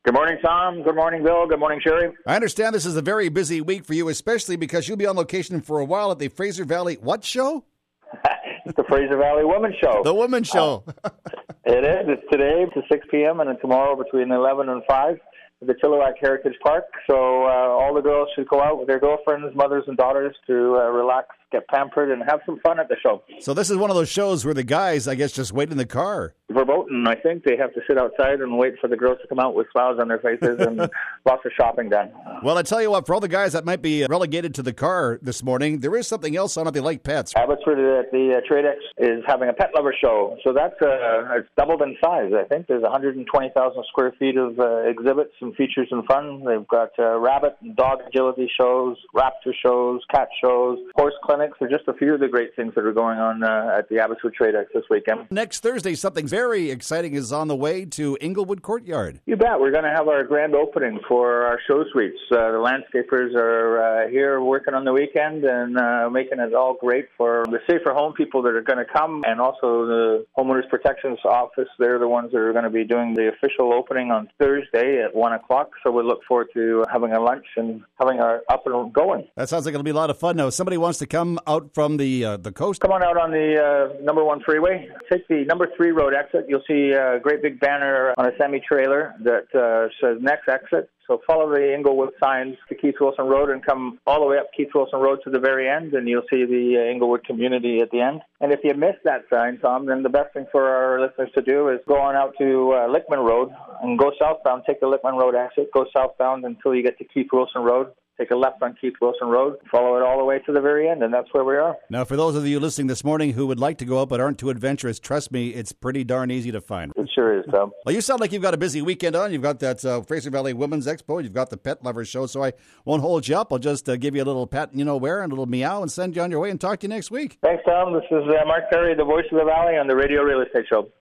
Good morning, Tom. Good morning, Bill. Good morning, Sherry. I understand this is a very busy week for you, especially because you'll be on location for a while at the Fraser Valley what show? It's the Fraser Valley Women's Show. The Women's Show. It is. It's today to 6 p.m. and then tomorrow between 11 and 5 at the Chilliwack Heritage Park. So all the girls should go out with their girlfriends, mothers, and daughters to relax, get pampered, and have some fun at the show. So this is one of those shows where the guys, I guess, just wait in the car. Verboten, I think. They have to sit outside and wait for the girls to come out with smiles on their faces and lots of shopping done. Well, I tell you what, for all the guys that might be relegated to the car this morning, there is something else on it. They like pets. Abbotsford at the Tradex is having a pet lover show. So that's it's doubled in size, I think. There's 120,000 square feet of exhibits and features and fun. They've got rabbit and dog agility shows, raptor shows, cat shows, horse clinics. They're just a few of the great things that are going on at the Abbotsford Tradex this weekend. Next Thursday, something very exciting is on the way to Inglewood Courtyard. You bet. We're going to have our grand opening for our show suites. The landscapers are here working on the weekend and making it all great for the Safer Home people that are going to come, and also the Homeowners Protections Office. They're the ones that are going to be doing the official opening on Thursday at 1 o'clock. So we look forward to having a lunch and having our up and going. That sounds like it'll be a lot of fun. Now, if somebody wants to come out from the coast, come on out on the number 1 freeway. Take the number 3 road exit. You'll see a great big banner on a semi-trailer that says next exit. So follow the Inglewood signs to Keith Wilson Road and come all the way up Keith Wilson Road to the very end, and you'll see the Inglewood community at the end. And if you miss that sign, Tom, then the best thing for our listeners to do is go on out to Lickman Road and go southbound. Take the Lickman Road exit, go southbound until you get to Keith Wilson Road. Take a left on Keith Wilson Road, follow it all the way to the very end, and that's where we are. Now, for those of you listening this morning who would like to go out but aren't too adventurous, trust me, it's pretty darn easy to find. It sure is, Tom. Well, you sound like you've got a busy weekend on. You've got that Fraser Valley Women's Expo. You've got the Pet Lovers Show, so I won't hold you up. I'll just give you a little pat, where, and a little meow, and send you on your way and talk to you next week. Thanks, Tom. This is Mark Perry, the voice of the Valley on the Radio Real Estate Show.